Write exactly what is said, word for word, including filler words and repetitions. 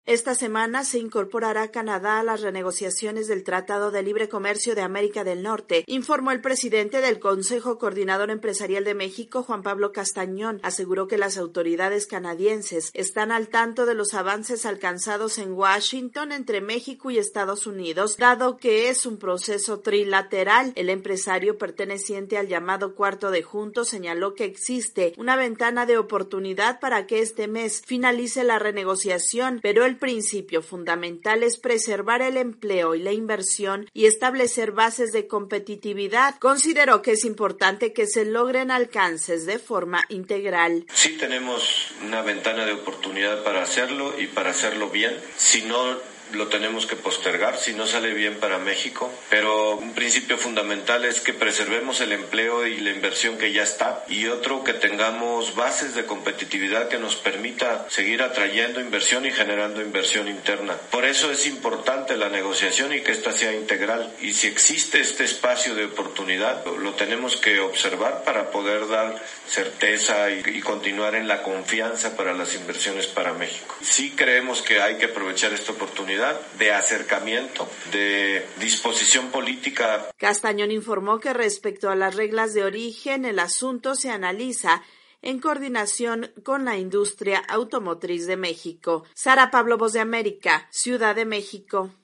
Esta semana se incorporará Canadá a las renegociaciones del Tratado de Libre Comercio de América del Norte, informó el presidente del Consejo Coordinador Empresarial de México, Juan Pablo Castañón. Aseguró que las autoridades canadienses están al tanto de los avances alcanzados en Washington entre México y Estados Unidos, dado que es un proceso trilateral. El empresario perteneciente al llamado Cuarto de Junto señaló que existe una ventana de oportunidad para que este mes finalice la renegociación, pero el principio fundamental es preservar el empleo y la inversión y establecer bases de competitividad. Consideró que es importante que se logren alcances de forma integral. Sí tenemos una ventana de oportunidad para hacerlo y para hacerlo bien. Si no lo tenemos que postergar si no sale bien para México, pero un principio fundamental es que preservemos el empleo y la inversión que ya está, y otro, que tengamos bases de competitividad que nos permita seguir atrayendo inversión y generando inversión interna. Por eso es importante la negociación y que esta sea integral, y si existe este espacio de oportunidad lo tenemos que observar para poder dar certeza y, y continuar en la confianza para las inversiones para México. Sí creemos que hay que aprovechar esta oportunidad de acercamiento, de disposición política. Castañón informó que respecto a las reglas de origen, el asunto se analiza en coordinación con la industria automotriz de México. Sara Pablo, Voz de América, Ciudad de México.